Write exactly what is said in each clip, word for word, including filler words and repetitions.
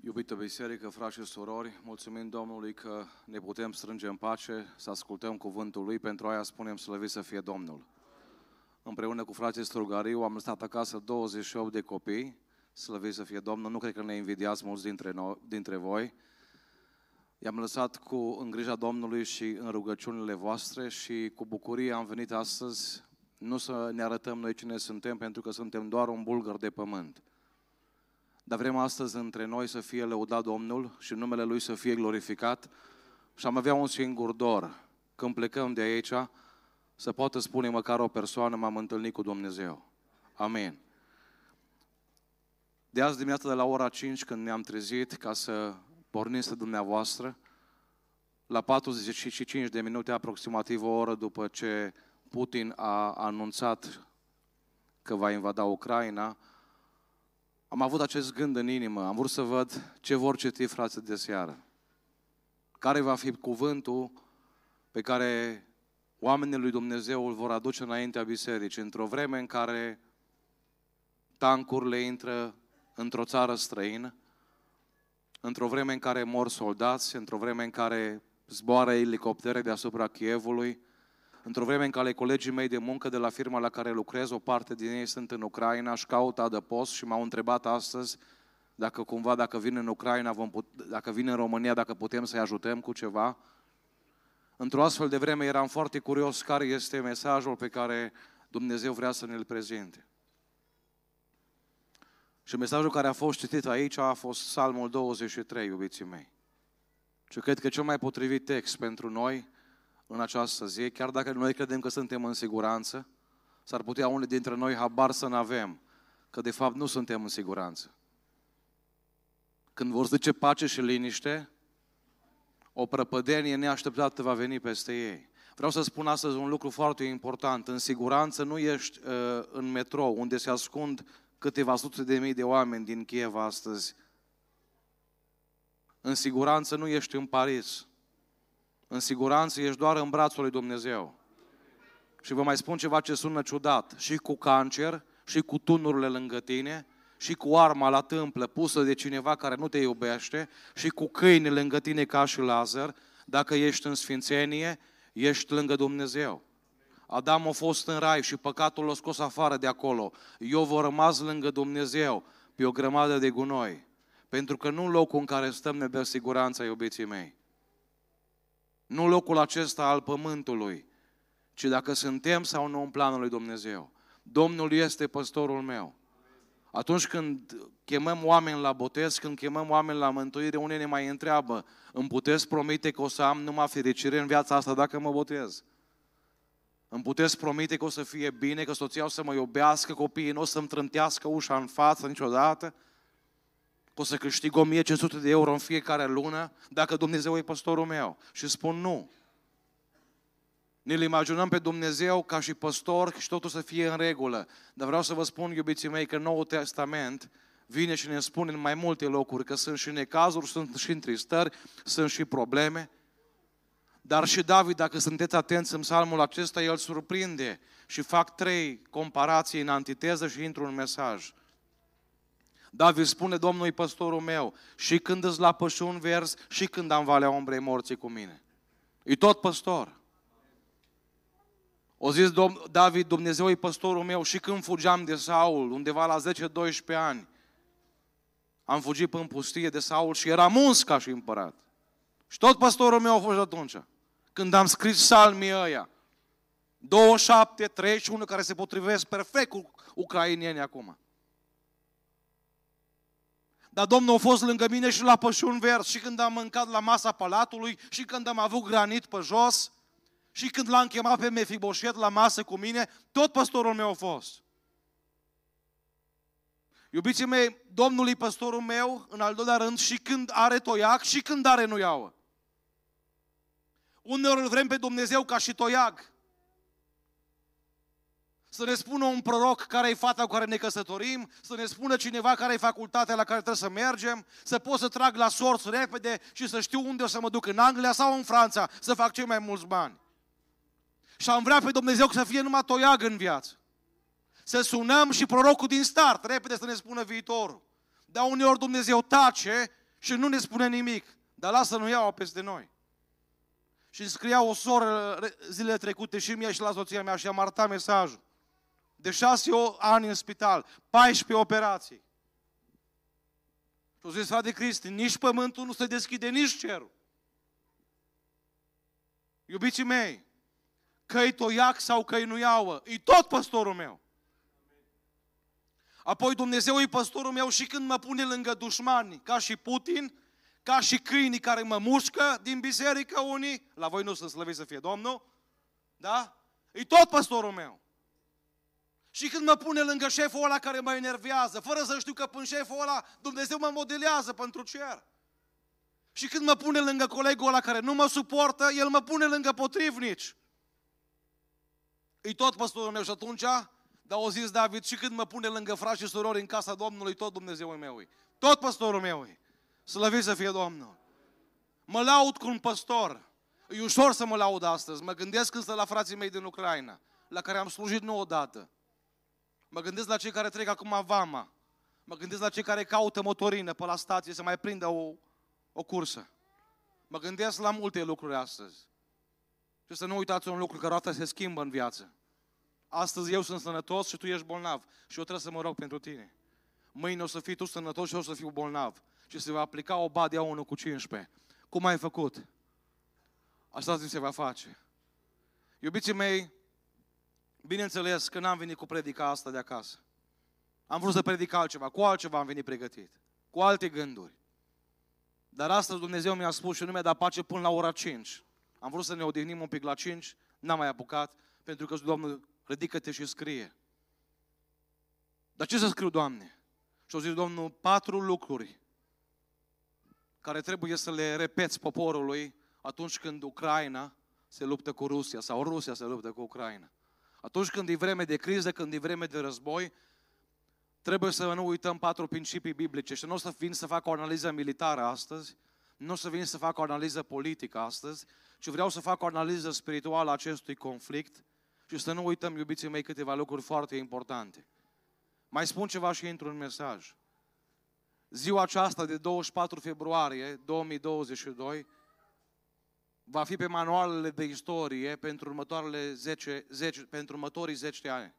Iubită biserică, frați și surori, mulțumim Domnului că ne putem strânge în pace, să ascultăm cuvântul Lui, pentru aia spunem slăvit să fie Domnul. Împreună cu frații Strugariu am lăsat acasă douăzeci și opt de copii, slăvit să fie Domnul, nu cred că ne invidiați mulți dintre, noi, dintre voi. I-am lăsat cu în grija Domnului și în rugăciunile voastre și cu bucurie am venit astăzi, nu să ne arătăm noi cine suntem, pentru că suntem doar un bulgăr de pământ. Dar vrem astăzi între noi să fie lăudat Domnul și numele Lui să fie glorificat și am avea un singur dor. Când plecăm de aici, să poată spune măcar o persoană, m-am întâlnit cu Dumnezeu. Amin. De azi dimineața de la ora cinci, când ne-am trezit ca să pornim spre dumneavoastră, la patruzeci și cinci de minute, aproximativ o oră după ce Putin a anunțat că va invada Ucraina, am avut acest gând în inimă, am vrut să văd ce vor citi frații de seară. Care va fi cuvântul pe care oamenii lui Dumnezeu îl vor aduce înaintea bisericii, într-o vreme în care tancurile intră într-o țară străină, într-o vreme în care mor soldați, într-o vreme în care zboară elicoptere deasupra Kievului, într-o vreme în care colegii mei de muncă de la firma la care lucrez, o parte din ei sunt în Ucraina și caută adăpost și m-au întrebat astăzi dacă cumva, dacă vin în Ucraina, vom put- dacă vin în România, dacă putem să-i ajutăm cu ceva. Într-o astfel de vreme eram foarte curios care este mesajul pe care Dumnezeu vrea să ne-l prezinte. Și mesajul care a fost citit aici a fost Psalmul douăzeci și trei, iubiții mei. Și cred că cel mai potrivit text pentru noi în această zi, chiar dacă noi credem că suntem în siguranță, s-ar putea unii dintre noi habar să n-avem, că de fapt nu suntem în siguranță. Când vor zice pace și liniște, o prăpădenie neașteptată va veni peste ei. Vreau să spun astăzi un lucru foarte important. În siguranță nu ești uh, în metrou, unde se ascund câteva sute de mii de oameni din Kiev astăzi. În siguranță nu ești în Paris. În siguranță ești doar în brațul lui Dumnezeu. Și vă mai spun ceva ce sună ciudat. Și cu cancer, și cu tunurile lângă tine, și cu arma la tâmplă pusă de cineva care nu te iubește, și cu câini lângă tine ca și Lazar, dacă ești în sfințenie, ești lângă Dumnezeu. Adam a fost în rai și păcatul l-a scos afară de acolo. Eu v-am rămas lângă Dumnezeu pe o grămadă de gunoi. Pentru că nu locul în care stăm ne dă siguranța, iubiții mei. Nu locul acesta al pământului, ci dacă suntem sau nu în planul lui Dumnezeu. Domnul este păstorul meu. Atunci când chemăm oameni la botez, când chemăm oameni la mântuire, unii ne mai întreabă, îmi puteți promite că o să am numai fericire în viața asta dacă mă botez? Îmi puteți promite că o să fie bine, că soția o să mă iubească, copiii nu o să-mi trântească ușa în față niciodată? Că o să câștig o mie cinci sute de euro în fiecare lună dacă Dumnezeu e păstorul meu? Și spun nu. Ne-l imaginăm pe Dumnezeu ca și păstor și totul să fie în regulă. Dar vreau să vă spun, iubiții mei, că Noul Testament vine și ne spune în mai multe locuri că sunt și necazuri, sunt și întristări, sunt și probleme. Dar și David, dacă sunteți atenți în psalmul acesta, el surprinde și fac trei comparații în antiteză și intru în mesaj. David spune, Domnul e păstorul meu, și când îți la pășuni verzi, și când am valea umbrei morții cu mine. E tot păstor. O zis David, Dumnezeu e păstorul meu, și când fugeam de Saul, undeva la zece doisprezece ani, am fugit în pustie de Saul și eram uns ca și împărat. Și tot păstorul meu a fost atunci, când am scris psalmii ăia. douăzeci și șapte, treizeci și unu, care se potrivesc perfect cu ucrainieni acum. Dar Domnul a fost lângă mine și la pășuni verzi, și când am mâncat la masa palatului, și când am avut granit pe jos, și când l-am chemat pe Mefiboset la masă cu mine, tot păstorul meu a fost. Iubiții mei, Domnul e păstorul meu, în al doilea rând, și când are toiac, și când are nuiauă. Uneori îl vrem pe Dumnezeu ca și toiag. Să ne spună un proroc care e fata cu care ne căsătorim, să ne spună cineva care e facultatea la care trebuie să mergem, să pot să trag la sorți repede și să știu unde o să mă duc, în Anglia sau în Franța, să fac cei mai mulți bani. Și am vrea pe Dumnezeu să fie numai toiag în viață. Să sunăm și prorocul din start, repede să ne spună viitorul. Dar uneori Dumnezeu tace Și nu ne spune nimic, dar lasă nu iau peste noi. Și îmi scria o soră zilele trecute și mie și la soția mea și am arătat mesajul. De șase ani în spital, paisprezece operații. Și o zis, frate Cristi, nici pământul nu se deschide, nici cerul. Iubiții mei, că-i toiac sau că-i nu iauă, e tot păstorul meu. Apoi Dumnezeu e păstorul meu și când mă pune lângă dușmani, ca și Putin, ca și câinii care mă mușcă din biserică unii, la voi nu să slăviți să fie Domnul, da? E tot păstorul meu. Și când mă pune lângă șeful ăla care mă enervează, fără să știu că până șeful ăla Dumnezeu mă modelează pentru cer. Și când mă pune lângă colegul ăla care nu mă suportă, el mă pune lângă potrivnici. E tot păstorul meu și atunci, dar o zis David, și când mă pune lângă frați și surori în casa Domnului, tot Dumnezeul meu e. Tot păstorul meu e. Slăvit să fie Domnul. Mă laud cu un păstor. E ușor să mă laud astăzi. Mă gândesc însă la frații mei din Ucraina, la care am slujit nu odată. Mă gândesc la cei care trec acum vama. Mă gândesc la cei care caută motorină pe la stație să mai prindă o, o cursă. Mă gândesc la multe lucruri astăzi. Și să nu uitați un lucru, că roata se schimbă în viață. Astăzi eu sunt sănătos și tu ești bolnav. Și eu trebuie să mă rog pentru tine. Mâine o să fii tu sănătos și eu o să fiu bolnav. Și se va aplica o badea unu cu cincisprezece. Cum ai făcut? Așa se va face. Iubiții mei, bineînțeles că n-am venit cu predica asta de acasă. Am vrut să predic altceva. Cu altceva am venit pregătit. Cu alte gânduri. Dar astăzi Dumnezeu mi-a spus și nu mi-a dat pace până la ora cinci. Am vrut să ne odihnim un pic la cinci, n-am mai apucat, pentru că Domnul, ridică-te și scrie. Dar ce să scriu, Doamne? Și-o zis Domnul, patru lucruri care trebuie să le repeți poporului atunci când Ucraina se luptă cu Rusia sau Rusia se luptă cu Ucraina. Atunci când e vreme de criză, când e vreme de război, trebuie să nu uităm patru principii biblice. Și nu o să vin să fac o analiză militară astăzi, nu o să vin să fac o analiză politică astăzi, ci vreau să fac o analiză spirituală a acestui conflict și să nu uităm, iubiții mei, câteva lucruri foarte importante. Mai spun ceva și intru în mesaj. Ziua aceasta de douăzeci și patru februarie două mii douăzeci și doi va fi pe manualele de istorie pentru următoarele zece, zece, pentru următorii zece de ani.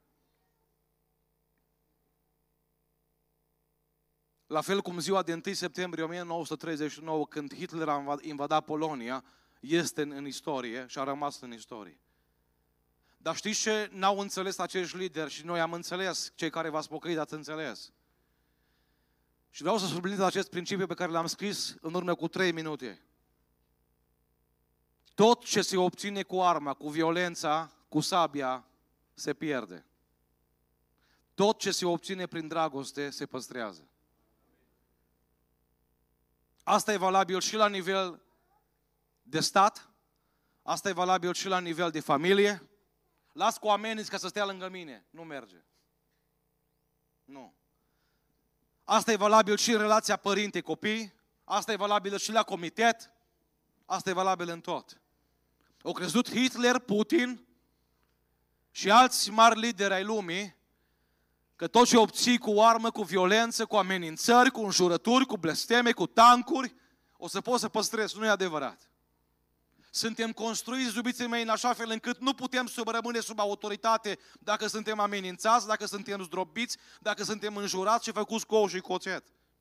La fel cum ziua de întâi septembrie o mie nouă sute treizeci și nouă, când Hitler a invadat Polonia, este în, în istorie și a rămas în istorie. Dar știți ce n-au înțeles acești lideri și noi am înțeles, cei care v-ați pocăit ați înțeles. Și vreau să subliniez acest principiu pe care l-am scris în urmă cu trei minute. Tot ce se obține cu arma, cu violența, cu sabia, se pierde. Tot ce se obține prin dragoste se păstrează. Asta e valabil și la nivel de stat, asta e valabil și la nivel de familie. Las cu ameniți ca să stea lângă mine. Nu merge. Nu. Asta e valabil și în relația părinte-copii, asta e valabil și la comitet, asta e valabil în tot. Au crezut Hitler, Putin și alți mari lideri ai lumii că tot ce obții cu armă, cu violență, cu amenințări, cu înjurături, cu blesteme, cu tancuri, o să poți să păstrezi. Nu e adevărat. Suntem construiți, iubiții mei, în așa fel încât nu putem să rămâne sub autoritate dacă suntem amenințați, dacă suntem zdrobiți, dacă suntem înjurați și făcuți cu ou și coțet.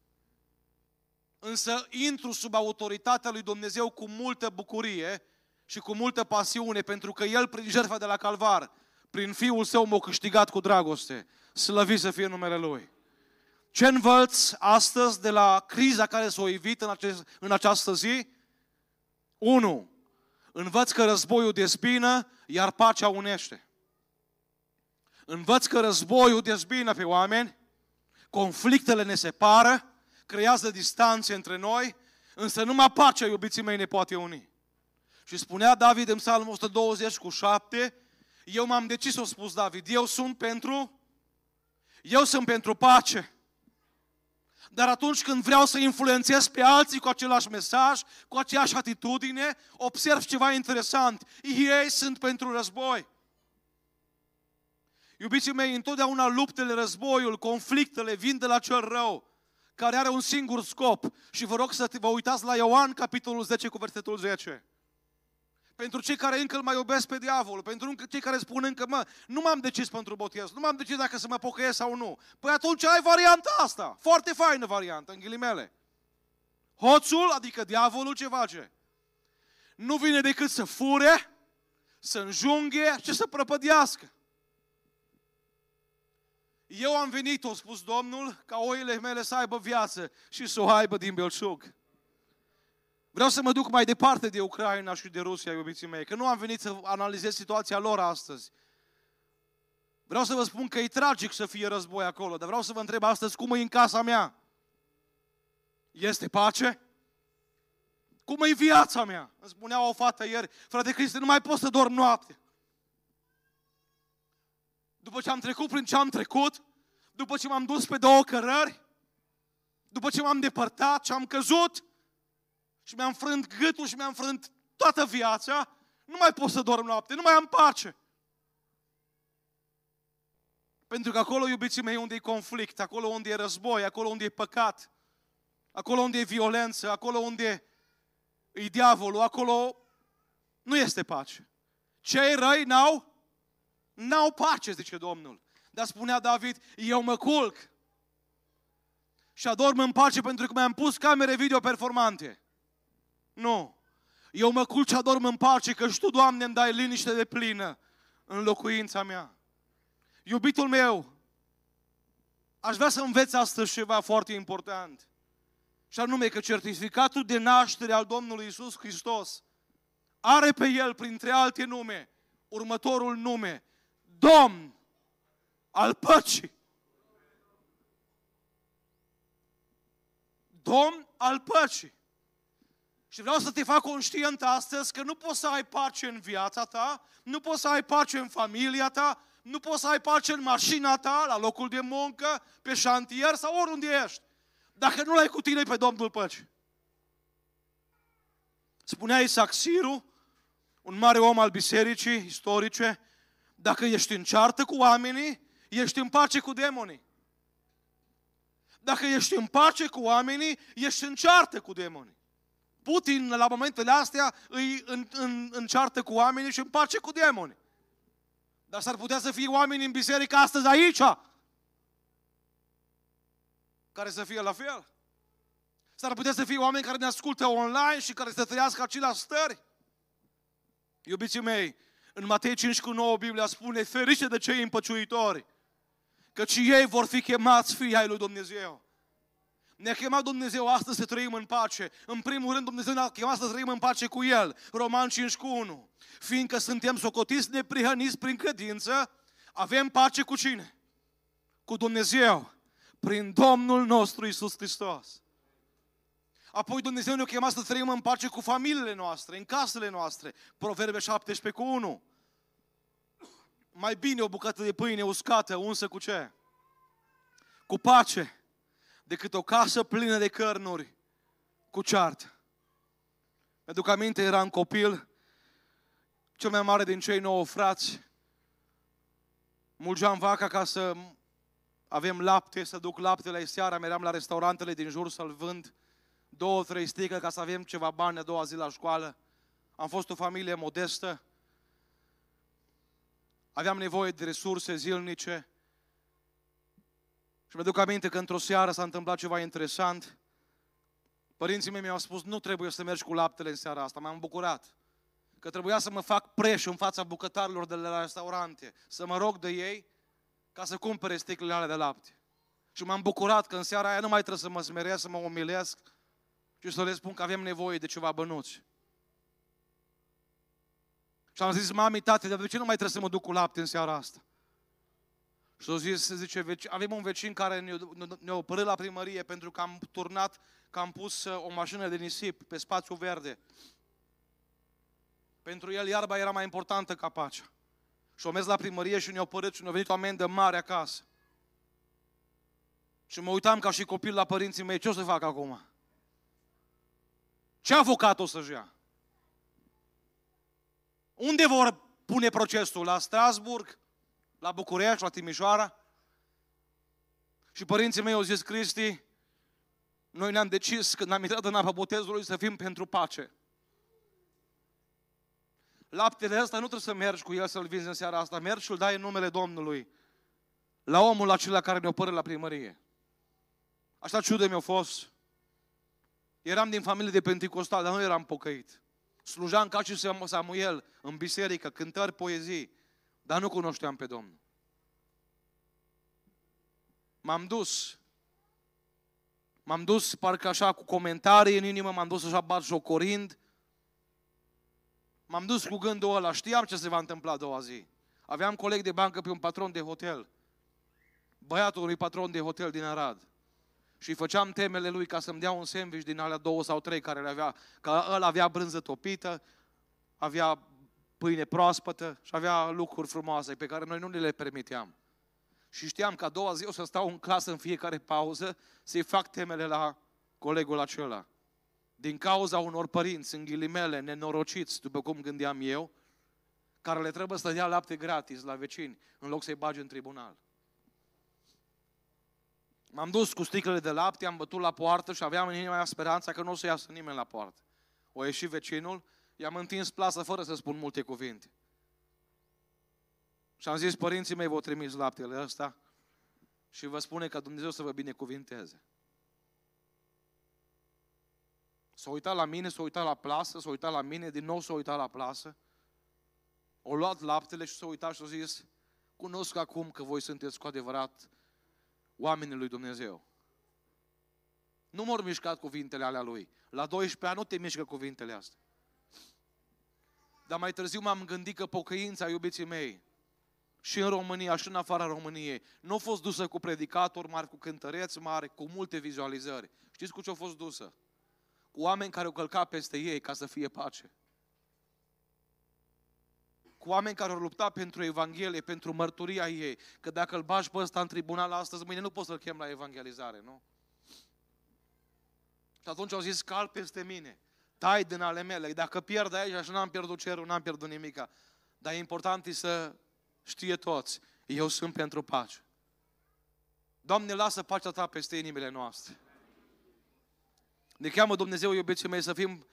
Însă intru sub autoritatea lui Dumnezeu cu multă bucurie și cu multă pasiune, pentru că El, prin jertfa de la Calvar, prin Fiul Său m-a câștigat cu dragoste. Slăvit să fie numele Lui. Ce învăț astăzi de la criza care s-a evit în, acest, în această zi? unu. Învăț că războiul dezbină, iar pacea unește. Învăț că războiul dezbină pe oameni, conflictele ne separă, creează distanțe între noi, însă numai pacea, iubiții mei, ne poate uni. Și spunea David în Psalmul o sută douăzeci cu șapte, eu m-am decis, a spus David, eu sunt pentru, eu sunt pentru pace. Dar atunci când vreau să influențez pe alții cu același mesaj, cu aceeași atitudine, observ ceva interesant. Ei sunt pentru război. Iubiții mei, întotdeauna luptele, războiul, conflictele vin de la cel rău. care are un singur scop. Și vă rog să vă uitați la Ioan, capitolul zece, cu versetul zece. Pentru cei care încă îl mai iubesc pe diavolul, pentru cei care spun încă, mă, nu m-am decis pentru botez, nu m-am decis dacă să mă pocăiesc sau nu. Păi atunci ai varianta asta, foarte faină variantă, în ghilimele. Hoțul, adică diavolul, ce face? Nu vine decât să fure, să înjunghe și să prăpădească. Eu am venit, a spus Domnul, ca oile mele să aibă viață și să o aibă din belșug. Vreau să mă duc mai departe de Ucraina și de Rusia, iubiții mei, că nu am venit să analizez situația lor astăzi. Vreau să vă spun că e tragic să fie război acolo, dar vreau să vă întreb astăzi cum e în casa mea. Este pace? Cum e viața mea? Îmi spunea o fată ieri, frate Cristi, nu mai pot să dorm noapte. După ce am trecut prin ce am trecut, după ce m-am dus pe două cărări, după ce m-am depărtat și am căzut și mi-am frânt gâtul și mi-am frânt toată viața, nu mai pot să dorm noapte, nu mai am pace. Pentru că acolo, iubiții mei, unde e conflict, acolo unde e război, acolo unde e păcat, acolo unde e violență, acolo unde e diavolul, acolo nu este pace. Cei răi n-au, n-au pace, zice Domnul. Dar spunea David, eu mă culc și adorm în pace pentru că mi-am pus camere video performante. Nu. Eu mă culc și adorm în pace că și Tu, Doamne, îmi dai liniște de plină în locuința mea. Iubitul meu, aș vrea să înveți astăzi ceva foarte important. Și anume că certificatul de naștere al Domnului Iisus Hristos are pe el, printre alte nume, următorul nume, Domn al păcii. Domn al păcii. Și vreau să te fac conștient astăzi că nu poți să ai pace în viața ta, nu poți să ai pace în familia ta, nu poți să ai pace în mașina ta, la locul de muncă, pe șantier sau oriunde ești, dacă nu l-ai cu tine pe Domnul păcii. Spunea Isaac Siru, un mare om al bisericii istorice, dacă ești în ceartă cu oamenii, ești în pace cu demonii. Dacă ești în pace cu oamenii, ești în ceartă cu demonii. Putin, la momentele astea, îi în, în, în ceartă cu oamenii și în pace cu demonii. Dar s-ar putea să fie oameni în biserică astăzi aici, care să fie la fel. S-ar putea să fie oameni care ne ascultă online și care să trăiască aceleași stări. Iubiții mei, în Matei cinci cu nouă Biblia spune, ferice de cei împăciuitori, căci ei vor fi chemați fii ai lui Dumnezeu. Ne-a chemat Dumnezeu astăzi să trăim în pace. În primul rând, Dumnezeu ne-a chemat să trăim în pace cu El. Roman cinci cu unu. Fiindcă suntem socotiți neprihăniți prin credință, avem pace cu cine? Cu Dumnezeu. Prin Domnul nostru Iisus Hristos. Apoi Dumnezeu ne-a chemat să trăim în pace cu familiile noastre, în casele noastre. Proverbe șaptesprezece cu unu. Mai bine o bucată de pâine uscată, unsă cu ce? Cu pace, decât o casă plină de cărnuri cu ceartă. Mi-aduc aminte, eram copil, cel mai mare din cei nouă frați, mulgeam vaca ca să avem lapte, să duc laptele seara, meream la restaurantele din jur să-l vând, două, trei sticle ca să avem ceva bani a doua zi la școală. Am fost o familie modestă, aveam nevoie de resurse zilnice. Și mi-aduc aminte că într-o seară s-a întâmplat ceva interesant. Părinții mei mi-au spus, nu trebuie să mergi cu laptele în seara asta. M-am bucurat că trebuia să mă fac preș în fața bucătarilor de la restaurante, să mă rog de ei ca să cumpere sticlele alea de lapte. Și m-am bucurat că în seara aia nu mai trebuie să mă smeresc, să mă umilesc și să le spun că avem nevoie de ceva bănuți. Și am zis, mami, tate, de ce nu mai trebuie să mă duc cu lapte în seara asta? Și au zis, zice, avem un vecin care ne-a, ne-a oprit la primărie pentru că am turnat, că am pus o mașină de nisip pe spațiu verde. Pentru el iarba era mai importantă ca pacea. Și au mers la primărie și ne-a oprit și ne-a venit o amendă mare acasă. Și mă uitam ca și copil la părinții mei, ce o să fac acum? Ce avocat o să-și ia? Unde vor pune procesul? La Strasburg? La București, la Timișoara? Și părinții mei au zis, Cristi, Noi ne-am decis când am intrat în apa botezului să fim pentru pace. Laptele ăsta nu trebuie să mergi cu el să-l vinzi în seara asta. Mergi și îl dai în numele Domnului la omul acela care ne opără la primărie. Așa ciudă mi-a fost. Eram din familie de penticostal, dar nu eram pocăit. Slujam ca și Samuel în biserică, cântări, poezii, dar nu cunoșteam pe Domnul. M-am dus, m-am dus parcă așa cu comentarii în inimă, m-am dus așa batjocorind, m-am dus cu gândul ăla, știam ce se va întâmpla a doua zi. Aveam coleg de bancă pe un patron de hotel, băiatul unui patron de hotel din Arad. Și făceam temele lui ca să-mi dea un sandwich din alea două sau trei care le avea, că ăla avea brânză topită, avea pâine proaspătă și avea lucruri frumoase pe care noi nu le permiteam. Și știam că a doua zi o să stau în clasă în fiecare pauză să-i fac temele la colegul acela. Din cauza unor părinți, în ghilimele, nenorociți, după cum gândeam eu, care le trebuie să dea lapte gratis la vecini, în loc să-i bage în tribunal. M-am dus cu sticlele de lapte, am bătut la poartă și aveam în inima mea speranța că nu o să iasă nimeni la poartă. O ieșit vecinul, i-am întins plasă fără să spun multe cuvinte. Și am zis, părinții mei v-au trimis laptele ăsta și vă spune că Dumnezeu să vă binecuvinteze. S-a uitat la mine, s-a uitat la plasă, s-a uitat la mine, din nou s-a uitat la plasă. O luat laptele și s-a uitat și a zis, cunosc acum că voi sunteți cu adevărat oamenii lui Dumnezeu. Nu m-au mișcat cuvintele alea lui. La doisprezece ani nu te mișcă cuvintele astea. Dar mai târziu m-am gândit că pocăința, iubiții mei, și în România, și în afara României, nu a fost dusă cu predicatori mari, cu cântăreți mari, cu multe vizualizări. Știți cu ce a fost dusă? Cu oameni care au călcat peste ei ca să fie pace. Cu oameni care au luptat pentru Evanghelie, pentru mărturia ei. Că dacă îl bagi pe ăsta în tribunal astăzi, mâine nu poți să-l chem la evangelizare, nu? Și atunci au zis, cal peste mine, tai din ale mele. Dacă pierd aici și n-am pierdut cerul, n-am pierdut nimica. Dar e important să știe toți, eu sunt pentru pace. Doamne, lasă pacea Ta peste inimile noastre. Ne cheamă Dumnezeu, iubiții mei, să fim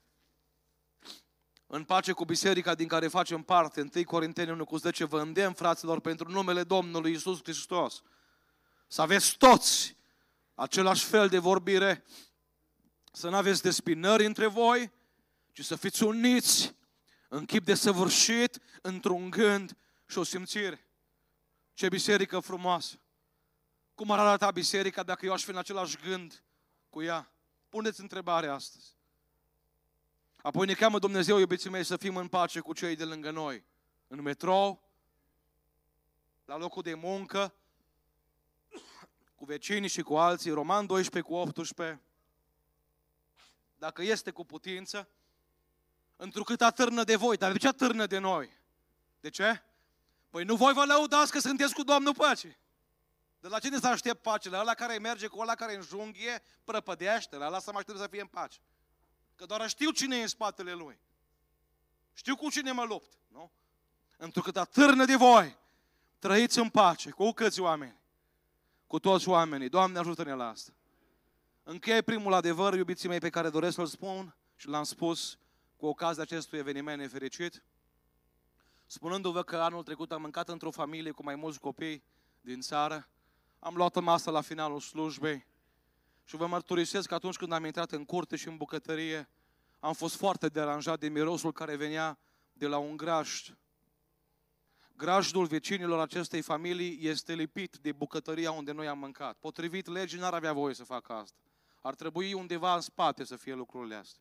în pace cu biserica din care facem parte. întâi Corinteni unu cu zece, vă îndemn, fraților, pentru numele Domnului Iisus Hristos, să aveți toți același fel de vorbire, să nu aveți despinări între voi, ci să fiți uniți în chip de săvârșit, într-un gând și o simțire. Ce biserică frumoasă! Cum ar arăta biserica dacă eu aș fi în același gând cu ea? Puneți întrebarea astăzi. Apoi ne cheamă Dumnezeu, iubiții mei, să fim în pace cu cei de lângă noi. În metrou, la locul de muncă, cu vecinii și cu alții. Roman doisprezece cu optsprezece. Dacă este cu putință, întrucât atârnă de voi. Dar de ce atârnă de noi? De ce? Păi nu voi vă lăudați că sunteți cu Domnul păcii. De la cine să aștept pace? La ăla care merge cu ăla care înjunghie, prăpădește, la ăla să mă aștept să fie în pace. Că doar știu cine e în spatele lui. Știu cu cine mă lupt, nu? Întrucât atârnă de voi, trăiți în pace. Cu câți oameni? Cu toți oamenii. Doamne, ajută-ne la asta. Încheie primul adevăr, iubiții mei, pe care doresc să-l spun și l-am spus cu ocazia acestui eveniment nefericit, spunându-vă că anul trecut am mâncat într-o familie cu mai mulți copii din țară. Am luat masă la finalul slujbei și vă mărturisesc că atunci când am intrat în curte și în bucătărie, am fost foarte deranjat de mirosul care venea de la un grajd. Grajdul vecinilor acestei familii este lipit de bucătăria unde noi am mâncat. Potrivit legii, n-ar avea voie să facă asta. Ar trebui undeva în spate să fie lucrurile astea.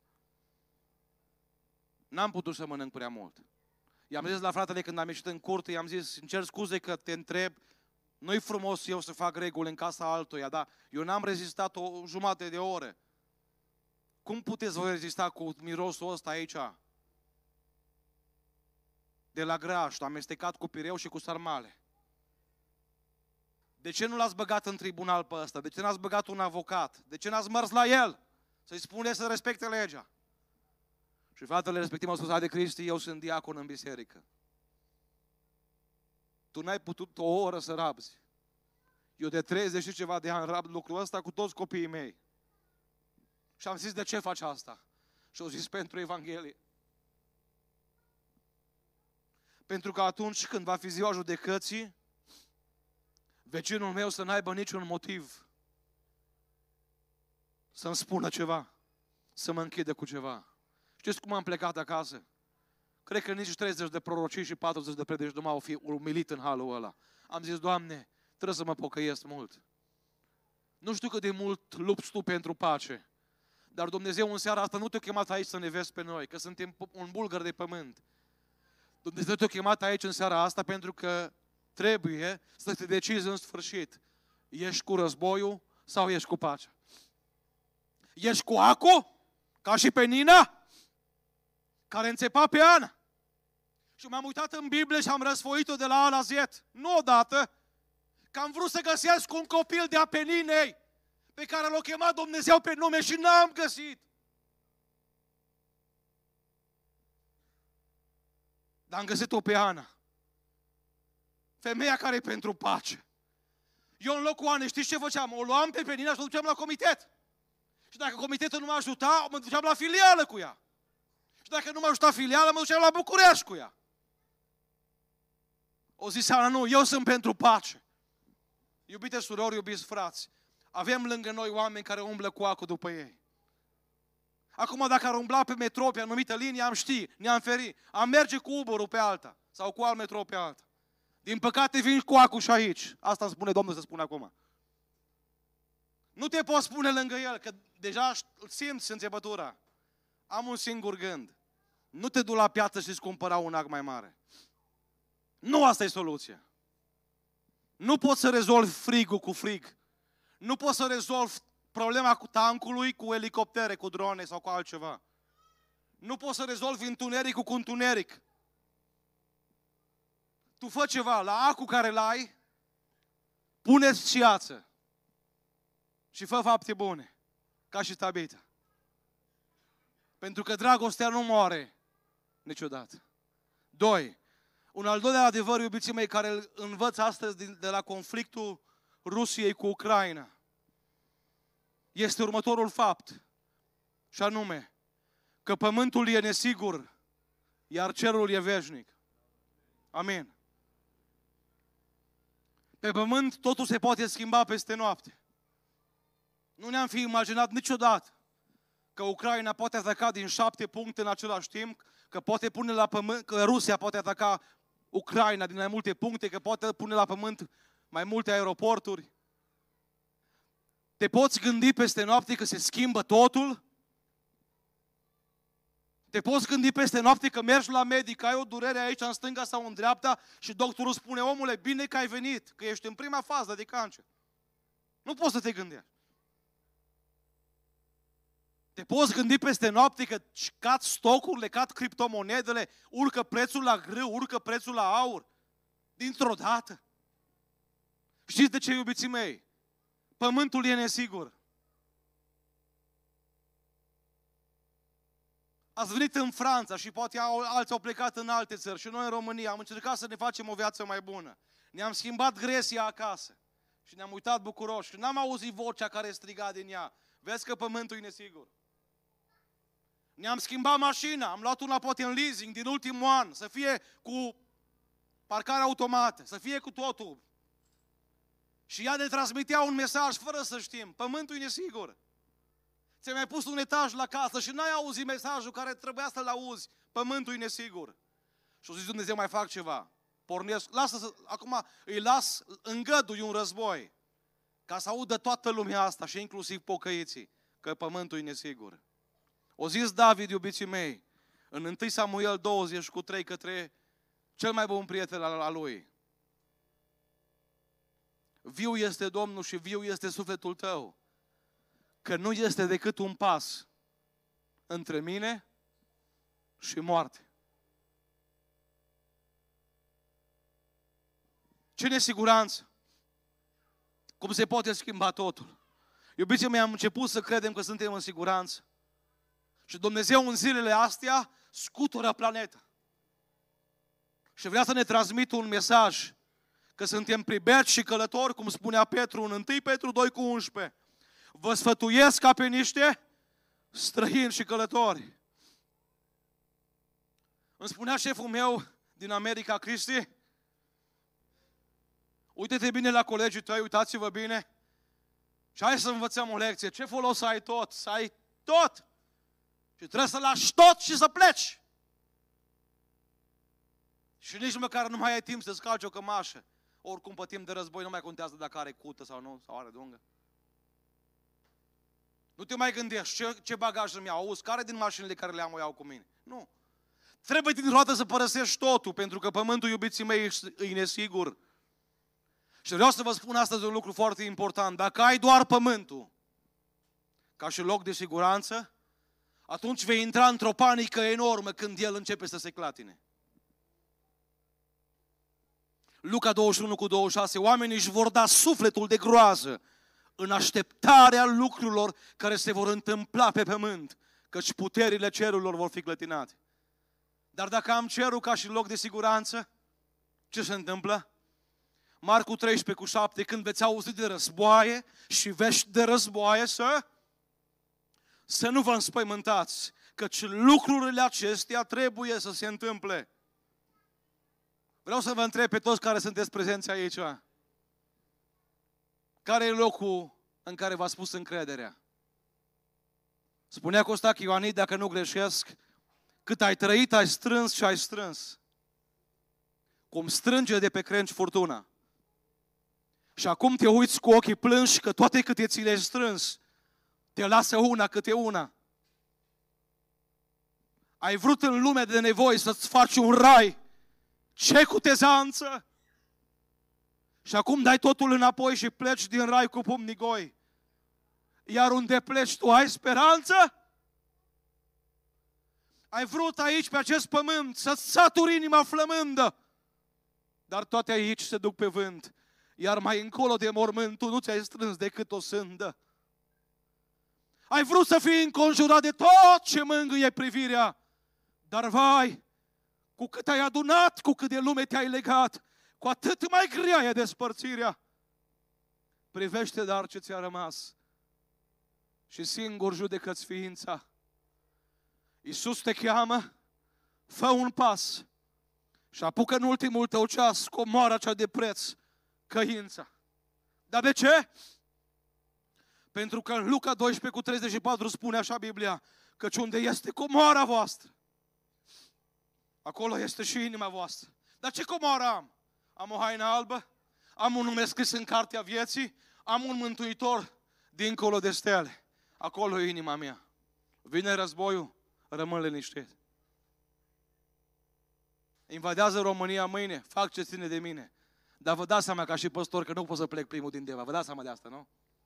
N-am putut să mănânc prea mult. I-am zis la fratele când am ieșit în curte, i-am zis, îmi cer scuze că te întreb, nu-i frumos eu să fac reguli în casa altuia, dar eu n-am rezistat o jumătate de oră. Cum puteți voi rezista cu mirosul ăsta aici? De la grajd, amestecat cu pireu și cu sarmale. De ce nu l-ați băgat în tribunal pe ăsta? De ce n-ați băgat un avocat? De ce n-ați mers la el? Să-i spuneți să respecte legea. Și fratele respectiv a spus, haide Cristi, eu sunt diacon în biserică. Tu n-ai putut o oră să rabzi. Eu de treizeci și ceva de ani rab lucrul ăsta cu toți copiii mei. Și am zis, de ce faci asta? Și au zis, pentru Evanghelie. Pentru că atunci când va fi ziua judecății, vecinul meu să n-aibă niciun motiv să-mi spună ceva, să mă închidă cu ceva. Știți cum am plecat acasă? Cred că nici treizeci de prorocii și patruzeci de predici nu m-au fi umilit în halul ăla. Am zis, Doamne, trebuie să mă pocăiesc mult. Nu știu cât de mult lupți Tu pentru pace, dar Dumnezeu în seara asta nu te-a chemat aici să ne vezi pe noi, că suntem un bulgăr de pământ. Dumnezeu te-a chemat aici în seara asta pentru că trebuie să te decizi în sfârșit. Ești cu războiul sau ești cu pacea? Ești cu Acu, ca și pe Nina, care înțepa pe Ana. Și m-am uitat în Biblie și am răsfoit-o de la A la Z. Nu odată, că am vrut să găsesc un copil de-a Peninei, pe care l-a chemat Dumnezeu pe nume și n-am găsit. Dar am găsit-o pe Ana. Femeia care e pentru pace. Eu în locul Anei, știți ce făceam? O luam pe Penina și o duceam la comitet. Și dacă comitetul nu mă ajuta, mă duceam la filială cu ea. Și dacă nu mă ajuta filială, mă duceam la București cu ea. O zis Ana, nu, eu sunt pentru pace. Iubite surori, iubiți frați, avem lângă noi oameni care umblă cu Acu după ei. Acum dacă ar umbla pe metrou, pe anumită linie, am ști, ne-am feri. Am merge cu Uber-ul pe alta sau cu alt metrou pe alta. Din păcate vin cu Acu și aici. Asta îmi spune Domnul să spun acum. Nu te poți spune lângă el, că deja simți înțepătura. Am un singur gând. Nu te du la piață și îți cumpăra un ac mai mare. Nu asta e soluția. Nu poți să rezolvi frigul cu frig. Nu poți să rezolvi problema cu tancului, cu elicoptere, cu drone sau cu altceva. Nu poți să rezolvi întunericul cu întuneric. Tu fă ceva, la Acu care l-ai, pune-ți ceață și fă fapte bune, ca și Tabita. Pentru că dragostea nu moare niciodată. Doi, un al doilea adevăr, iubiții mei, care îl învăț astăzi de la conflictul Rusiei cu Ucraina, este următorul fapt, și anume, că pământul e nesigur, iar cerul e veșnic. Amin. Pe pământ totul se poate schimba peste noapte. Nu ne-am fi imaginat niciodată că Ucraina poate ataca din șapte puncte în același timp, că poate pune la pământ, că Rusia poate ataca Ucraina din mai multe puncte, că poate pune la pământ mai multe aeroporturi. Te poți gândi peste noapte că se schimbă totul? Te poți gândi peste noapte că mergi la medic, ai o durere aici în stânga sau în dreapta și doctorul spune, omule, bine că ai venit, că ești în prima fază de cancer. Nu poți să te gândești. Te poți gândi peste noapte că cad stocurile, cad criptomonedele, urcă prețul la grâu, urcă prețul la aur, dintr-o dată. Știți de ce, iubiții mei? Pământul e nesigur. Ați venit în Franța și poate alții au plecat în alte țări și noi în România am încercat să ne facem o viață mai bună. Ne-am schimbat gresia acasă și ne-am uitat bucuroși și n-am auzit vocea care striga din ea. Vezi că pământul e nesigur. Ne-am schimbat mașina, am luat una poate în leasing din ultimul an, să fie cu parcare automată, să fie cu totul. Și ea ne transmitea un mesaj fără să știm, pământul e nesigur. Ți-ai mai pus un etaj la casă și n-ai auzit mesajul care trebuia să-l auzi, pământul e nesigur. Și o zis Dumnezeu, mai fac ceva, pornesc, lasă să, acum îi las, îngădui un război, ca să audă toată lumea asta și inclusiv pocăiții, că pământul e nesigur. O zis David, iubiții mei, în întâi Samuel douăzeci cu trei către cel mai bun prieten al, al lui. Viu este Domnul și viu este sufletul tău, că nu este decât un pas între mine și moarte. Ce nesiguranță! Cum se poate schimba totul? Iubiții mei, am început să credem că suntem în siguranță. Și Dumnezeu în zilele astea scutură planeta. Și vrea să ne transmită un mesaj că suntem pribeți și călători, cum spunea Petru în întâi Petru doi cu unsprezece. Vă sfătuiesc ca pe niște străini și călători. Îmi spunea șeful meu din America, Cristi, uite-te bine la colegii tăi, uitați-vă bine și hai să învățăm o lecție. Ce folos să ai tot? Să ai tot! Și trebuie să lași tot și să pleci. Și nici măcar nu mai ai timp să-ți calci o cămașă. Oricum, pe timp de război nu mai contează dacă are cută sau nu, sau are dungă. Nu te mai gândești ce, ce bagaj îmi iau, auzi, care din mașinile care le am o iau cu mine. Nu. Trebuie din roată să părăsești totul, pentru că pământul, iubiții mei, e nesigur. Și vreau să vă spun astăzi un lucru foarte important. Dacă ai doar pământul ca și loc de siguranță, atunci vei intra într-o panică enormă când el începe să se clatine. Luca douăzeci și unu cu douăzeci și șase, oamenii își vor da sufletul de groază în așteptarea lucrurilor care se vor întâmpla pe pământ, căci puterile cerurilor vor fi clătinate. Dar dacă am cerul ca și loc de siguranță, ce se întâmplă? Marcu treisprezece cu șapte, când veți auzi de războaie și vești de războaie, să, să nu vă înspăimântați, căci lucrurile acestea trebuie să se întâmple. Vreau să vă întreb pe toți care sunteți prezenți aici, care e locul în care v-ați pus încrederea? Spunea Costache Ioanid, dacă nu greșesc, cât ai trăit, ai strâns și ai strâns. Cum strânge de pe crengi furtuna. Și acum te uiți cu ochii plânși că toate câte ți le-ai strâns, te lasă una câte una. Ai vrut în lume de nevoi să-ți faci un rai, ce cutezanță! Și acum dai totul înapoi și pleci din rai cu pumnii goi. Iar unde pleci tu ai speranță? Ai vrut aici pe acest pământ să-ți saturi inima flămândă, dar toate aici se duc pe vânt. Iar mai încolo de mormânt tu nu ți-ai strâns decât o sândă. Ai vrut să fii înconjurat de tot ce mângâie privirea, dar vai, cu cât ai adunat, cu cât de lume te-ai legat, cu atât mai grea e despărțirea. Privește dar ce ți-a rămas și singur judecă-ți ființa. Iisus te cheamă, fă un pas și apucă în ultimul tău ceas comoara cea de preț, căința. Dar de ce? Pentru că în Luca doisprezece cu treizeci și patru spune așa Biblia, căci unde este comoara voastră, acolo este și inima voastră. Dar ce comoară am? Am o haină albă, am un nume scris în cartea vieții, am un mântuitor dincolo de stele. Acolo e inima mea. Vine războiul, rămân liniștit. Invadează România mâine, fac ce ține de mine. Dar vă dați seama ca și păstor că nu pot să plec primul din Deva. Vă dați seama de asta, nu?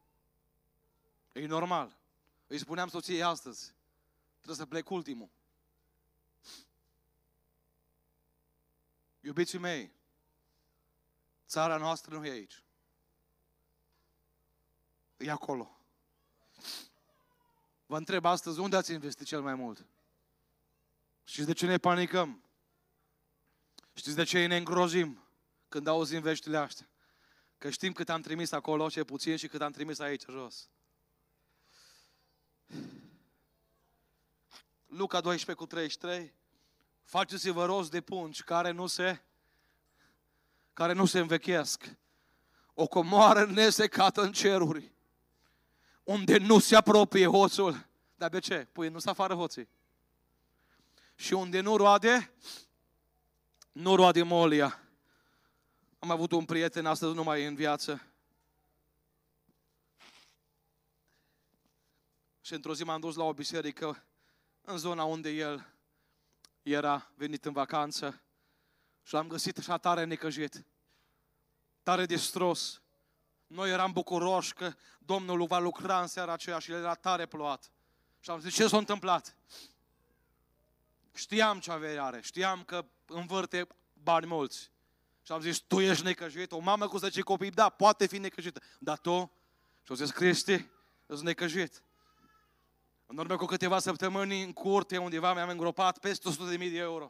E normal. Îi spuneam soției astăzi, trebuie să plec ultimul. Iubiții mei, țara noastră nu e aici. E acolo. Vă întreb astăzi, unde ați investit cel mai mult? Știți de ce ne panicăm? Știți de ce ne îngrozim când auzim veștile astea? Că știm cât am trimis acolo, ce puțin, și cât am trimis aici, jos. Luca doisprezece cu treizeci și trei, faceți-vă rost de pungi care nu se, care nu se învechesc. O comoară nesecată în ceruri, unde nu se apropie hoțul. Dar de ce? Păi nu-s afară hoții. Și unde nu roade, nu roade molia. Am avut un prieten, astăzi nu mai e în viață. Și într-o zi m-am dus la o biserică în zona unde el era venit în vacanță și l-am găsit așa tare necăjit, tare distrus. Noi eram bucuroși că Domnul va lucra în seara aceea și el era tare plouat. Și am zis, ce s-a întâmplat? Știam ce avere are, știam că învârte bani mulți. Și am zis, tu ești necăjit? O mamă cu zece copii, da, poate fi necăjită. Dar tu? Și am zis, Cristi, ești necăjit. În urmă cu câteva săptămâni, în curte, undeva mi-am îngropat peste o sută de mii de euro.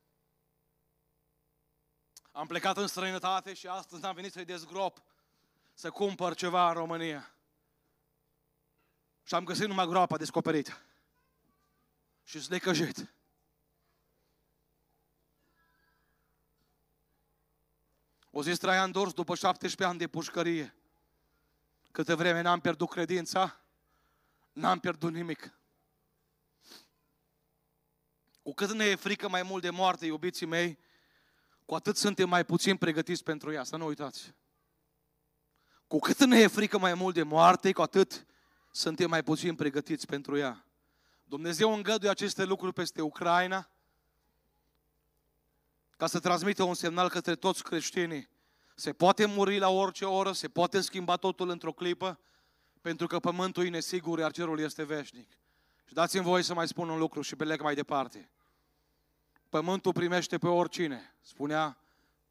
Am plecat în străinătate și astăzi am venit să-i dezgrop, să cumpăr ceva în România. Și am găsit numai groapa descoperită. și slecăjit. O zis Traian Dors după șaptesprezece ani de pușcărie: câtă vreme n-am pierdut credința, n-am pierdut nimic. Cu cât ne e frică mai mult de moarte, iubiții mei, cu atât suntem mai puțin pregătiți pentru ea, să nu uitați. Cu cât ne e frică mai mult de moarte, cu atât suntem mai puțin pregătiți pentru ea. Dumnezeu îngăduie aceste lucruri peste Ucraina ca să transmită un semnal către toți creștinii. Se poate muri la orice oră, se poate schimba totul într-o clipă, pentru că pământul e nesigur, iar cerul este veșnic. Și dați-mi voie să mai spun un lucru și plec mai departe. Pământul primește pe oricine, spunea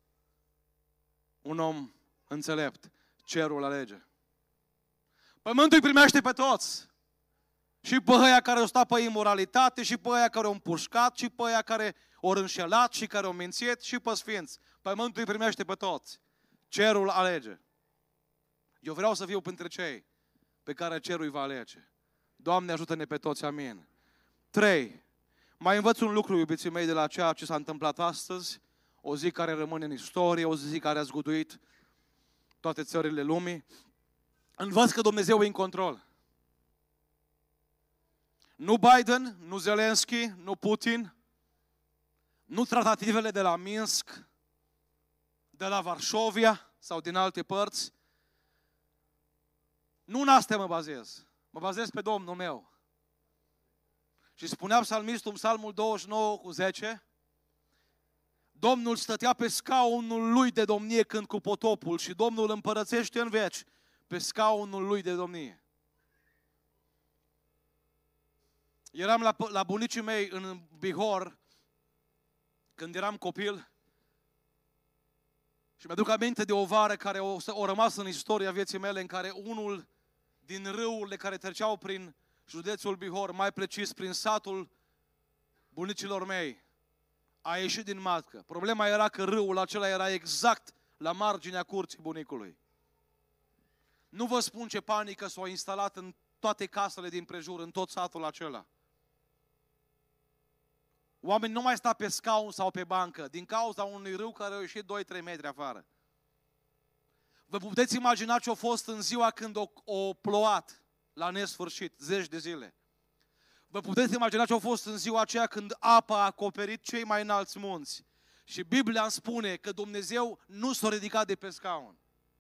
un om înțelept. Cerul alege. Pământul îi primește pe toți. Și pe ăia care au stat pe imoralitate, și pe ăia care au împușcat, și pe ăia care au înșelat, și care au mințit, și pe sfinți. Pământul îi primește pe toți. Cerul alege. Eu vreau să fiu printre cei pe care cerul îi va alege. Doamne, ajută-ne pe toți, amin. Trei. Mai învăț un lucru, iubiții mei, de la ceea ce s-a întâmplat astăzi, o zi care rămâne în istorie, o zi care a zguduit toate țările lumii. Învăț că Dumnezeu e în control. Nu Biden, nu Zelensky, nu Putin, nu tratativele de la Minsk, de la Varșovia sau din alte părți. Nu în astea mă bazez. Mă bazez pe Domnul meu. Și spunea psalmistul în Psalmul douăzeci și nouă cu zece, Domnul stătea pe scaunul lui de domnie când cu potopul și Domnul împărățește în veci pe scaunul lui de domnie. Eram la, la bunicii mei în Bihor când eram copil și mi-aduc aminte de o vară care o, o rămas în istoria vieții mele, în care unul din râurile care treceau prin județul Bihor, mai precis prin satul bunicilor mei, a ieșit din matcă. Problema era că râul acela era exact la marginea curții bunicului. Nu vă spun ce panică s-a instalat în toate casele din prejur, în tot satul acela. Oamenii nu mai sta pe scaun sau pe bancă, din cauza unui râu care a ieșit doi trei metri afară. Vă puteți imagina ce a fost în ziua când o, o plouat la nesfârșit, zeci de zile. Vă puteți imagina ce a fost în ziua aceea când apa a acoperit cei mai înalți munți. Și Biblia îmi spune că Dumnezeu nu s-a ridicat de pe scaun.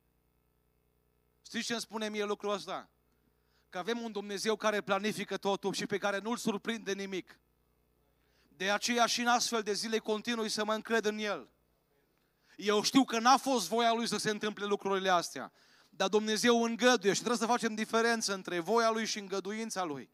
Știți ce îmi spune mie lucrul ăsta? Că avem un Dumnezeu care planifică totul și pe care nu-L surprinde nimic. De aceea și în astfel de zile continui să mă încred în El. Eu știu că n-a fost voia Lui să se întâmple lucrurile astea. Dar Dumnezeu îngăduie și trebuie să facem diferență între voia Lui și îngăduința Lui.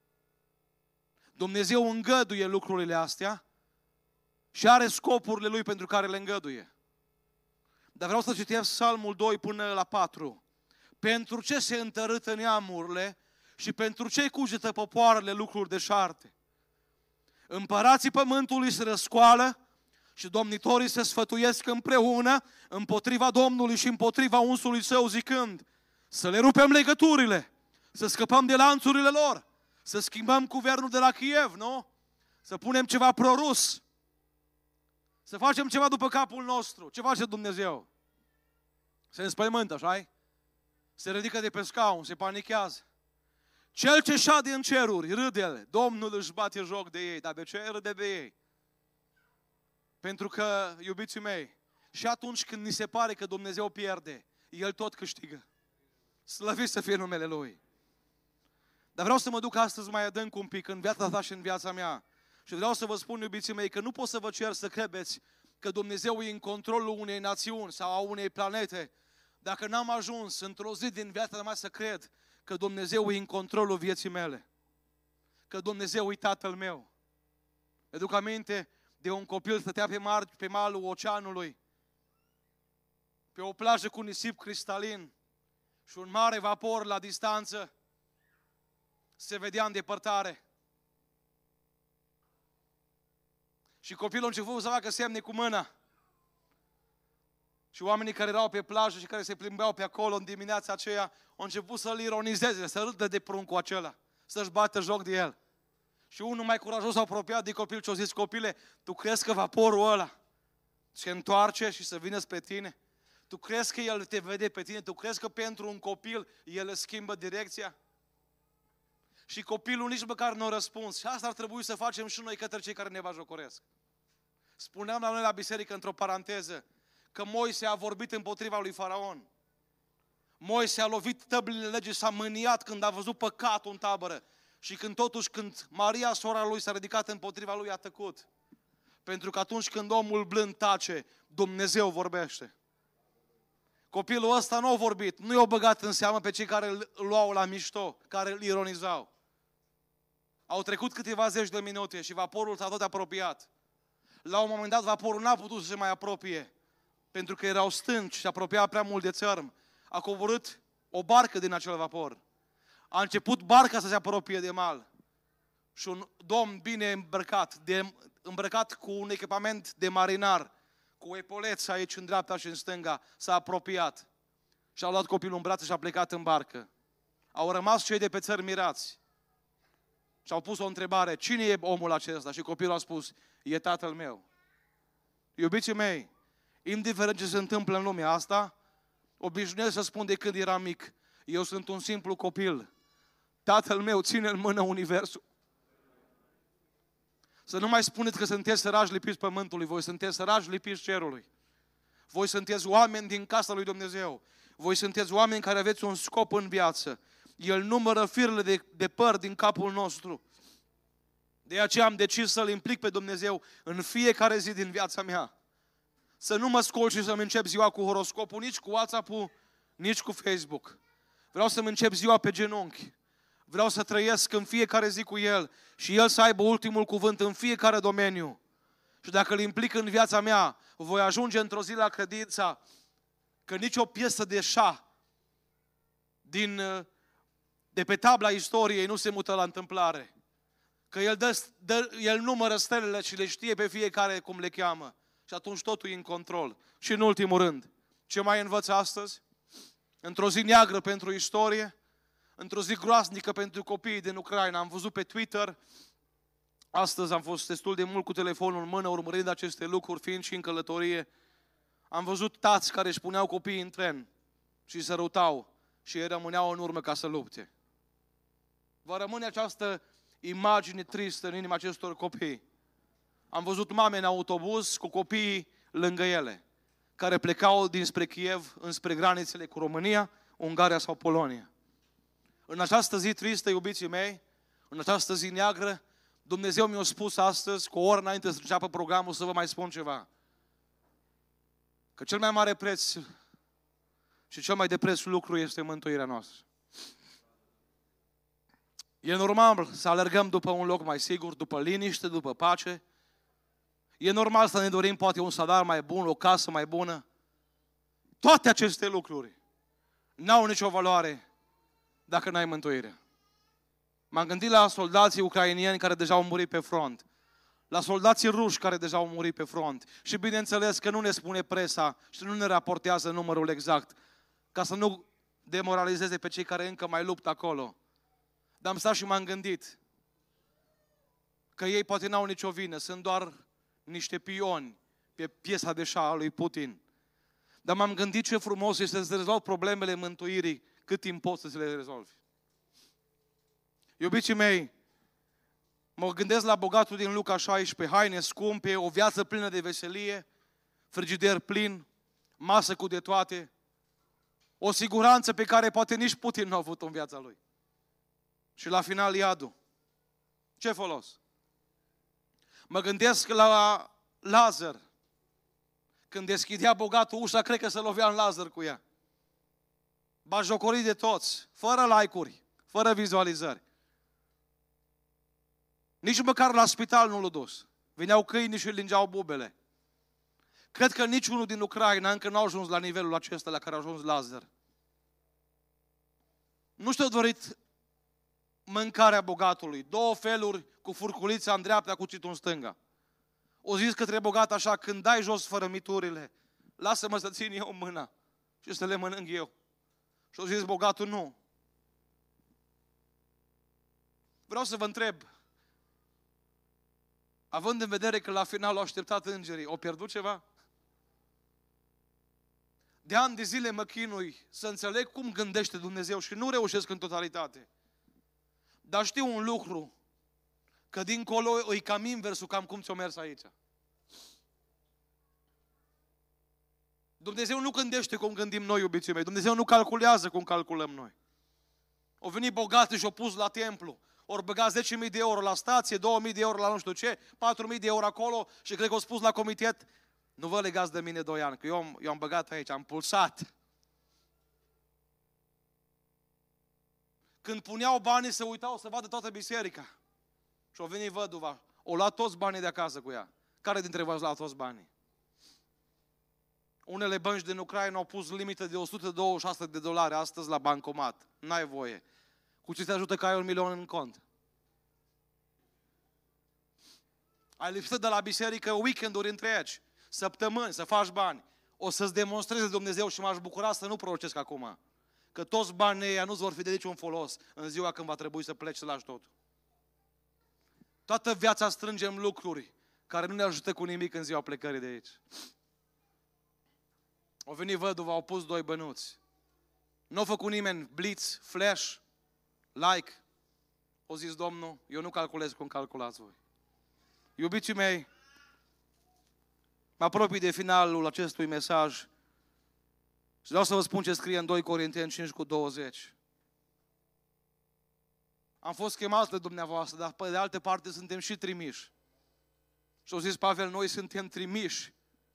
Dumnezeu îngăduie lucrurile astea și are scopurile Lui pentru care le îngăduie. Dar vreau să citesc Psalmul doi până la patru. Pentru ce se întărâtă neamurile și pentru ce cugetă popoarele lucruri deșarte? Împărații pământului se răscoală și domnitorii se sfătuiesc împreună împotriva Domnului și împotriva unsului Său, zicând: să le rupem legăturile, să scăpăm de lanțurile lor, să schimbăm guvernul de la Kiev, nu? Să punem ceva prorus, să facem ceva după capul nostru. Ce face Dumnezeu? Se înspăimântă, așa-i? Se ridică de pe scaun, se panichează. Cel ce șade în ceruri, râde-le, Domnul își bate joc de ei. Dar de ce râde de ei? Pentru că, iubiții mei, și atunci când ni se pare că Dumnezeu pierde, El tot câștigă. Slăvit să fie numele Lui. Dar vreau să mă duc astăzi mai adânc un pic în viața ta și în viața mea. Și vreau să vă spun, iubiții mei, că nu pot să vă cer să credeți că Dumnezeu e în controlul unei națiuni sau a unei planete, dacă n-am ajuns într-o zi din viața mea să cred că Dumnezeu e în controlul vieții mele. Că Dumnezeu e Tatăl meu. Îmi duc aminte de un copil stătea pe, mar, pe malul oceanului, pe o plajă cu nisip cristalin și un mare vapor la distanță se vedea în depărtare. Și copilul a început să facă semne cu mâna. Și oamenii care erau pe plajă și care se plimbau pe acolo în dimineața aceea au început să-l ironizeze, să râdă de pruncul acela, să-și bată joc de el. Și unul mai curajos s-a apropiat de copil și a zis, copile, tu crezi că vaporul ăla se întoarce și să vină spre tine? Tu crezi că el te vede pe tine? Tu crezi că pentru un copil el îți schimbă direcția? Și copilul nici măcar nu a răspuns. Și asta ar trebui să facem și noi către cei care ne bajocoresc. Spuneam la noi la biserică, într-o paranteză, că Moise a vorbit împotriva lui Faraon. Moise a lovit tăblile legii, s-a mâniat când a văzut păcatul în tabără. Și când totuși, când Maria, sora lui, s-a ridicat împotriva lui, a tăcut. Pentru că atunci când omul blând tace, Dumnezeu vorbește. Copilul ăsta nu a vorbit, nu i-a băgat în seamă pe cei care îl luau la mișto, care îl ironizau. Au trecut câteva zeci de minute și vaporul s-a tot apropiat. La un moment dat vaporul n-a putut să se mai apropie, pentru că erau stânci și se apropia prea mult de țărm. A coborât o barcă din acel vapor. A început barca să se apropie de mal. Și un domn bine îmbrăcat, de, îmbrăcat cu un echipament de marinar, cu epoleți aici în dreapta și în stânga, s-a apropiat. Și a luat copilul în brațe și a plecat în barcă. Au rămas cei de pe țări mirați. Și au pus o întrebare, cine e omul acesta? Și copilul a spus, e tatăl meu. Iubiții mei, indiferent ce se întâmplă în lumea asta, obișnuiesc să spun de când eram mic, eu sunt un simplu copil. Tatăl meu ține în mână universul. Să nu mai spuneți că sunteți sărași lipiți pământului, voi sunteți sărași lipiți cerului. Voi sunteți oameni din casa lui Dumnezeu. Voi sunteți oameni care aveți un scop în viață. El numără firele de, de păr din capul nostru. De aceea am decis să-L implic pe Dumnezeu în fiecare zi din viața mea. Să nu mă scol și să-mi încep ziua cu horoscopul, nici cu WhatsApp-ul, nici cu Facebook. Vreau să-mi încep ziua pe genunchi. Vreau să trăiesc în fiecare zi cu El și El să aibă ultimul cuvânt în fiecare domeniu. Și dacă îl implic în viața mea, voi ajunge într-o zi la credința că nicio piesă de șah din, de pe tabla istoriei nu se mută la întâmplare. Că El, dă, dă, El numără stelele și le știe pe fiecare cum le cheamă. Și atunci totul e în control. Și în ultimul rând, ce mai învăț astăzi? Într-o zi neagră pentru istorie, într-o zi groaznică pentru copiii din Ucraina. Am văzut pe Twitter, astăzi am fost destul de mult cu telefonul în mână, urmărind aceste lucruri, fiind și în călătorie. Am văzut tați care își puneau copiii în tren și se rutau și ei rămâneau în urmă ca să lupte. Va rămâne această imagine tristă în inima acestor copii. Am văzut mame în autobuz cu copiii lângă ele, care plecau dinspre Kiev înspre granițele cu România, Ungaria sau Polonia. În această zi tristă, iubiții mei, în această zi neagră, Dumnezeu mi-a spus astăzi, cu o oră înainte să înceapă programul, să vă mai spun ceva. Că cel mai mare preț și cel mai de preț lucru este mântuirea noastră. E normal să alergăm după un loc mai sigur, după liniște, după pace. E normal să ne dorim poate un salariu mai bun, o casă mai bună. Toate aceste lucruri n-au nicio valoare dacă n-ai mântuire. M-am gândit la soldații ucrainieni care deja au murit pe front, la soldații ruși care deja au murit pe front. Și bineînțeles că nu ne spune presa și nu ne raportează numărul exact, ca să nu demoralizeze pe cei care încă mai luptă acolo. Dar am stat și m-am gândit că ei poate n-au nicio vină, sunt doar niște pioni pe piesa de șah a lui Putin. Dar m-am gândit ce frumos este să rezolvi problemele mântuirii cât timp poți să le rezolvi. Iubiții mei, mă gândesc la bogatul din Luca șaisprezece, haine scumpe, o viață plină de veselie, frigider plin, masă cu de toate, o siguranță pe care poate nici Putin nu a avut-o în viața lui. Și la final iadul. Ce folos? Mă gândesc la Lazar. Când deschidea bogatul ușa, cred că se lovea în Lazar cu ea. Bajocorit de toți, fără like-uri, fără vizualizări. Nici măcar la spital nu l-a dus. Vineau câini și îl lingeau bubele. Cred că niciunul din Ucraina încă nu a ajuns la nivelul acesta la care a ajuns Lazar. Nu și-a dorit mâncarea bogatului. Două feluri cu furculița în dreapta, cuțitul în stânga. O zis către bogat așa, când dai jos fărămiturile, lasă-mă să țin eu mâna și să le mănânc eu. Și o zis bogatul, nu. Vreau să vă întreb, Având în vedere că la final au așteptat îngerii, au pierdut ceva? De ani de zile mă chinui să înțeleg cum gândește Dumnezeu și nu reușesc în totalitate. Dar știu un lucru, că dincolo îi cam inversul, cam cum ți-o mers aici. Dumnezeu nu gândește cum gândim noi, iubiții mei. Dumnezeu nu calculează cum calculăm noi. Au venit bogați și au pus la templu. Ori băgat zece mii de euro la stație, două mii de euro la nu știu ce, patru mii de euro acolo și cred că au spus la comitet, nu vă legați de mine doi ani, că eu am, eu am băgat aici, am pulsat. Când puneau banii, se uitau să vadă toată biserica. Și au venit văduva. O luat toți banii de acasă cu ea. Care dintre voi ați luat toți banii? Unele bănci din Ucraina au pus limită de o sută douăzeci și șase de dolari astăzi la bancomat. N-ai voie. Cu ce te ajută că ai un milion în cont? Ai lipsit de la biserică weekenduri întregi, săptămâni, să faci bani. O să-ți demonstreze Dumnezeu și m-aș bucura să nu prorocesc acum. Că toți banii ăia nu-ți vor fi de niciun folos în ziua când va trebui să pleci să lași totul. Toată viața strângem lucruri care nu ne ajută cu nimic în ziua plecării de aici. Au venit văduva, au pus doi bănuți. Nu a făcut nimeni blitz, flash, like. O zis Domnul, eu nu calculez cum calculați voi. Iubiții mei, mă apropii de finalul acestui mesaj și vreau să vă spun ce scrie în doi Corinteni cinci cu douăzeci. Am fost chemați de dumneavoastră, dar pe de altă parte suntem și trimiși. Și au zis Pavel, noi suntem trimiși,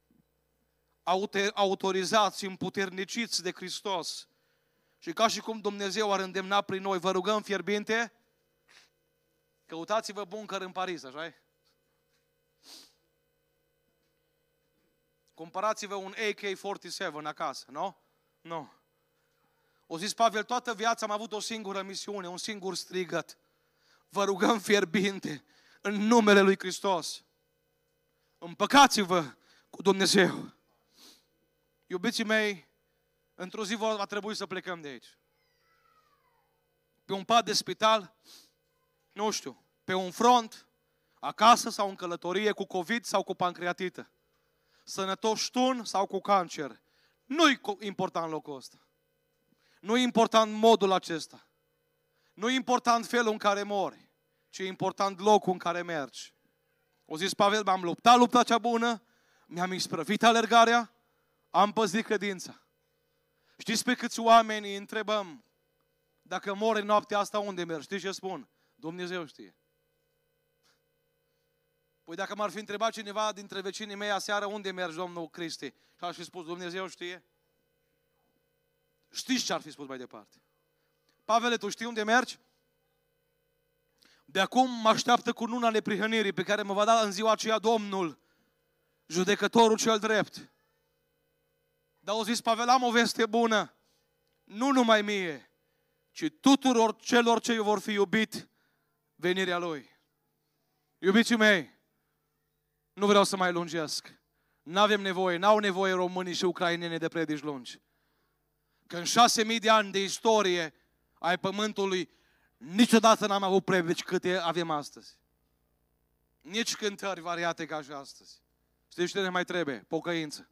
autorizați, împuterniciți de Hristos. Și ca și cum Dumnezeu ar îndemna prin noi, vă rugăm fierbinte, căutați-vă buncăr în Paris, așa-i? Cumpărați-vă un A K patruzeci și șapte acasă, nu? Nu. O zis Pavel, toată viața am avut o singură misiune, un singur strigăt. Vă rugăm fierbinte, în numele lui Hristos, împăcați-vă cu Dumnezeu. Iubiții mei, într-o zi va trebui să plecăm de aici. Pe un pat de spital, nu știu, pe un front, acasă sau în călătorie, cu COVID sau cu pancreatită. Sănătoși tun sau cu cancer. Nu-i important locul ăsta. Nu e important modul acesta. Nu e important felul în care mori, ci e important locul în care mergi. O zis Pavel, m-am luptat lupta cea bună, mi-am isprăvit alergarea, am păzit credința. Știți pe câți oameni îi întrebăm, dacă mori noaptea asta, unde mergi? Știți ce spun? Dumnezeu știe. Păi dacă m-ar fi întrebat cineva dintre vecinii mei aseară, unde mergi, Domnul Cristi? Și aș fi spus, Dumnezeu știe. Știți ce ar fi spus mai departe? Pavele, tu știi unde mergi? De acum mă așteaptă cu luna neprihănirii pe care mă va da în ziua aceea Domnul, judecătorul cel drept. Dar au zis Pavel, am o veste bună, nu numai mie, ci tuturor celor ce vor fi iubit venirea Lui. Iubiții mei, nu vreau să mai lungesc. N-avem nevoie, n-au nevoie românii și ucraineni de predici lungi. Că în șase mii de ani de istorie ai pământului, niciodată n-am avut predici câte avem astăzi. Nici cântări variate ca și astăzi. Știți ce ne mai trebuie? Pocăință.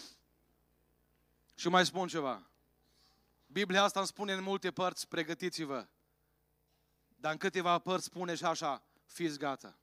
Și mai spun ceva. Biblia asta îmi spune în multe părți, pregătiți-vă. Dar în câteva părți spune și așa, fiți gata.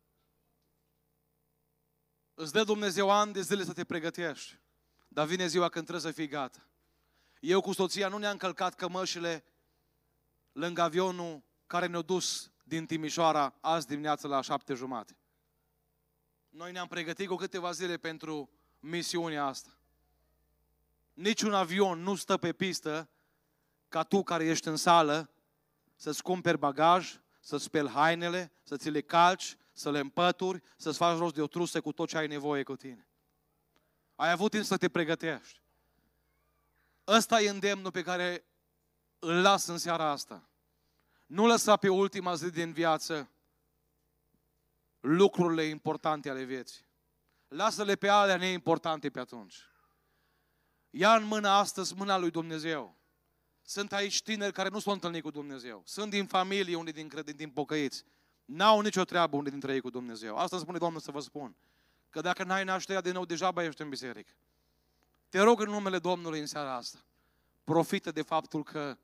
Îți dă Dumnezeu ani de zile să te pregătești. Dar vine ziua când trebuie să fii gata. Eu cu soția nu ne-am călcat cămășile lângă avionul care ne-a dus din Timișoara azi dimineață la șapte jumate. Noi ne-am pregătit cu câteva zile pentru misiunea asta. Niciun avion nu stă pe pistă ca tu care ești în sală să-ți cumperi bagaj, să-ți speli hainele, să ți le calci, să le împături, să-ți faci rost de o trusă cu tot ce ai nevoie cu tine. Ai avut timp să te pregătești. Ăsta e îndemnul pe care îl las în seara asta. Nu lăsa pe ultima zi din viață lucrurile importante ale vieții. Lasă-le pe alea neimportante pe atunci. Ia în mână astăzi mâna lui Dumnezeu. Sunt aici tineri care nu s-au întâlnit cu Dumnezeu. Sunt din familie, unii din credinți, din pocăiți. N-au nicio treabă unii dintre ei cu Dumnezeu. Asta spune Domnul să vă spun. Că dacă n-ai nașterea din nou, degeaba ești în biserică. Te rog în numele Domnului în seara asta. Profită de faptul că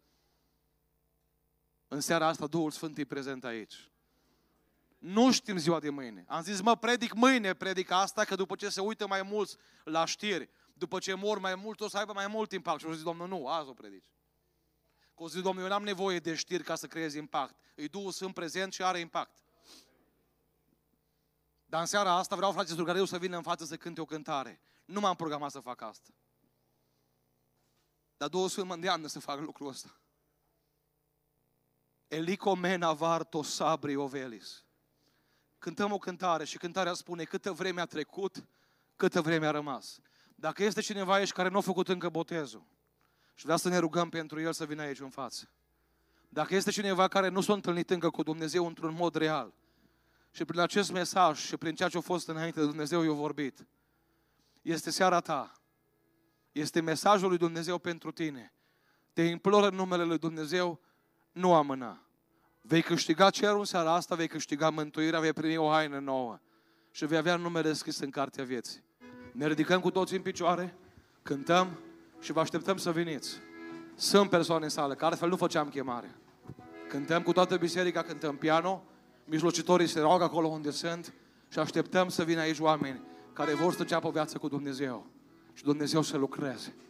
în seara asta Duhul Sfânt e prezent aici. Nu știm ziua de mâine. Am zis, mă, predic mâine, predic asta, că după ce se uită mai mulți la știri, după ce mor mai mult, o să aibă mai mult impact. Și o zis, Domnul, nu, azi o predici. Că o zis, Domnul, eu n-am nevoie de știri ca să creez impact. Îi Duhul Sfânt prezent și are impact. Dar în seara asta vreau, frate Zurgareu, să vină în față să cânte o cântare. Nu m-am programat să fac asta. Dar Duhul Sfânt mă îndeamnă să fac lucrul ăsta. Elico mena varto sabri ovelis. Cântăm o cântare și cântarea spune câtă vreme a trecut, câtă vreme a rămas. Dacă este cineva aici care nu a făcut încă botezul și vrea să ne rugăm pentru el să vină aici în față. Dacă este cineva care nu s-a întâlnit încă cu Dumnezeu într-un mod real și prin acest mesaj și prin ceea ce a fost înainte de Dumnezeu i-a vorbit, este seara ta. Este mesajul lui Dumnezeu pentru tine. Te implor în numele lui Dumnezeu, nu amâna. Vei câștiga cerul în seara asta, vei câștiga mântuirea, vei primi o haină nouă și vei avea numele scris în cartea vieții. Ne ridicăm cu toții în picioare, cântăm și vă așteptăm să veniți. Sunt persoane în sală, că altfel nu făceam chemare. Cântăm cu toată biserica, cântăm piano, mijlocitorii se roagă acolo unde sunt și așteptăm să vină aici oameni care vor să înceapă o viață cu Dumnezeu și Dumnezeu să lucreze.